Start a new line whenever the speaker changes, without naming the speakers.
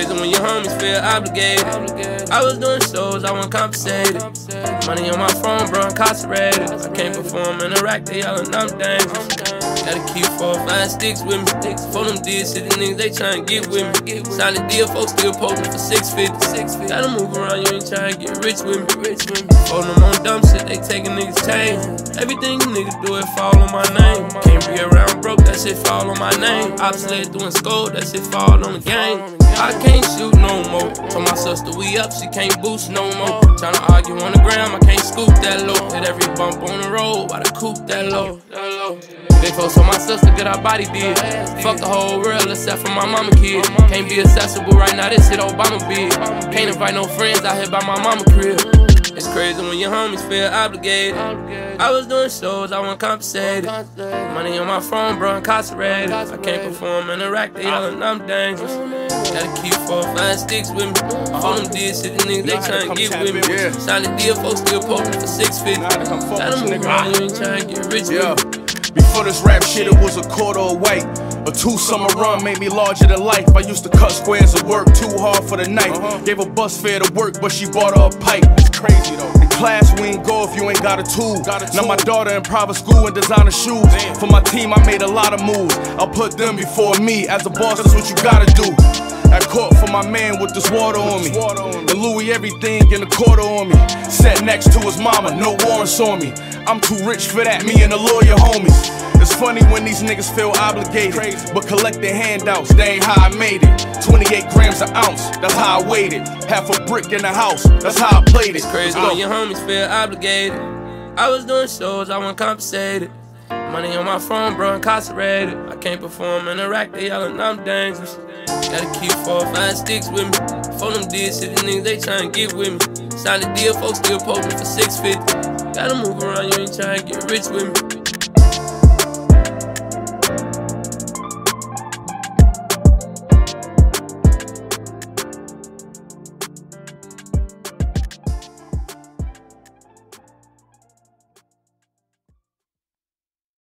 crazy when your homies feel obligated. I was doing shows, I wasn't compensated. Money on my phone, bro, incarcerated. I can't perform in a rack, they yelling I'm dangerous. Gotta keep 4 or 5 sticks with me. For them deals, shit, the niggas they tryna get with me. Signed a deal, folks still posting for 650. Gotta move around, you ain't tryna get rich with me. For them on dumb shit, they taking niggas chain. Everything you niggas do, it fall on my name. Can't be around broke, that shit fall on my name. Obsolete doing school, that shit fall on the game. I can't shoot no more. Told my sister we up, she can't boost no more. Tryna argue on the gram, I can't scoop that low. Hit every bump on the road, why the coupe that low? Big folks told my sister get our body big. Fuck the whole world except for my mama kid. Can't be accessible right now, this shit Obama big. Can't invite no friends out here by my mama crib. It's crazy when your homies feel obligated. I was doing shows, I wasn't compensated. Money on my phone, bro, incarcerated. I can't perform in a rack, they yelling I'm dangerous. Gotta keep 4 or 5 sticks with me. For them deals, shit, the niggas they tryna get with me. Signed a deal, folks still posting for 650. Gotta move around, you ain't tryna get rich with me.
Before this rap shit, it was a quarter of white. A 2-summer run made me larger than life. I used to cut squares and work too hard for the night. Gave a bus fare to work, but she bought her a pipe. It's crazy though. In class, we ain't go if you ain't got a tool. Now my daughter in private school and designer shoes. For my team, I made a lot of moves. I'll put them before me. As a boss, that's what you gotta do. At court for my man with this water on me. The Louis everything in a quarter on me. Sat next to his mama, no warrants on me. I'm too rich for that, me and the lawyer homies. It's funny when these niggas feel obligated, but collecting handouts, they ain't how I made it. 28 grams an ounce, that's how I weighed it. Half a brick in the house, that's how I played it.
It's crazy when your homies feel obligated. I was doing shows, I wasn't compensated. Money on my phone, bro, incarcerated. I can't perform in a rack, they yelling I'm dangerous. Gotta keep 4 or 5 sticks with me. For them deals, shit, the niggas they tryna get with me. Signed a deal, folks still posting for 650. Gotta move around, you ain't tryna get rich with me.